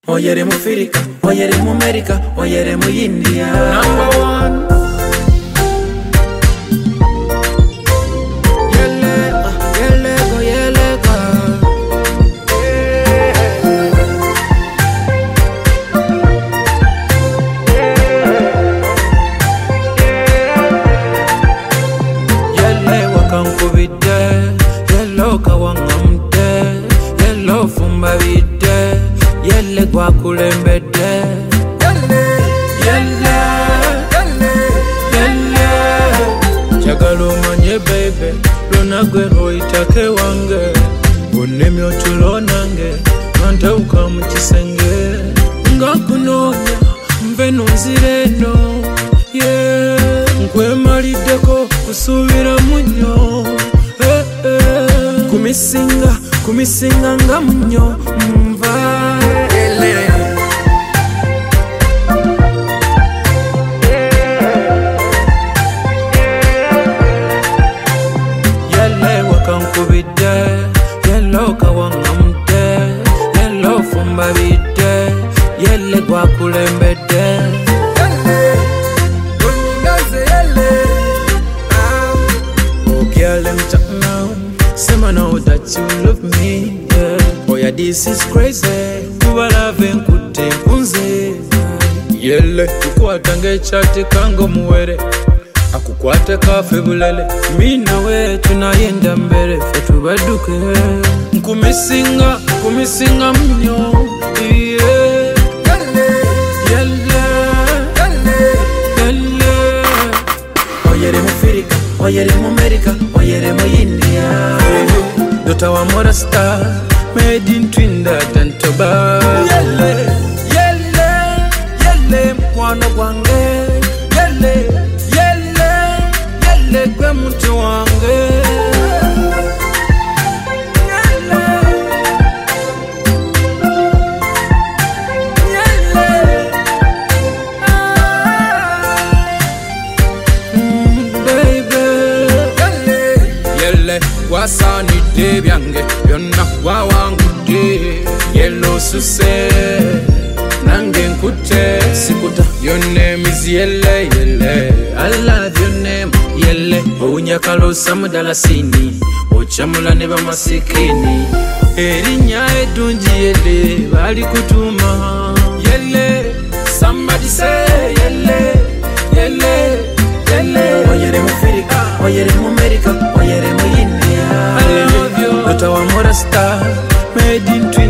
oyere mu Africa, oyere mu America, oyere mu India. Number one. Yellow fumba vide, yelle gwa kulembede. Yelle chagalo manye baby, lona gwe hoitake wange. Onemi otulo nange, manta uka mchisenge. Nga kunonya, mveno nzireno. Nkwe malideko, kusubira munyo. Kumisinga nga munyo mva. Yelle wakankubide, yellow kawangamde, yellow fumba bide, yelle gwa kulembede. Say know that you love me, yeah. Oh yeah, this is crazy. Kuba love nkute kunze. Yelle kukwata ngechati kango muwere, akukwata kafe bulele. Mina we tunayenda mbele fetubaduke. Kumisinga mnyo, yeah. Yelle oyere mu Africa, oyere mu America, oyere mu India. Dota wa mora star, made in Trinidad and Tobago. Yelle mkwano gwange. Yelle kwe muntu wange. Wasani de byange byonna wawangude. Yellow suse nange nkute sikuta. Your name is Yelle. I love your name Yelle. Ounyakalo samudala sini, ochamula neba masikini. Erinya edunji Yelle bali kutuma. Yelle, somebody say Yelle. Oyere mu Africa, oyere mu America, oyere mu India. I love you. Dota wa mora star, made in Trinidad.